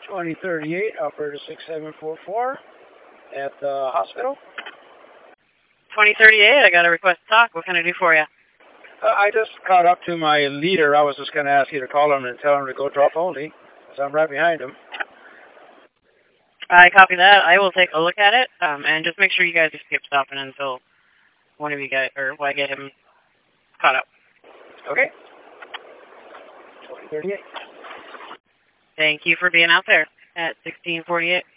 2038, Alberta 6744 at the hospital. 2038, I got a request to talk. What can I do for you? I just caught up to my leader. I was just going to ask you to call him and tell him to go drop only, so I'm right behind him. I copy that. I will take a look at it, and just make sure you guys just keep stopping until one of you guys, or I get him caught up. Okay. 2038. Thank you for being out there at 1648.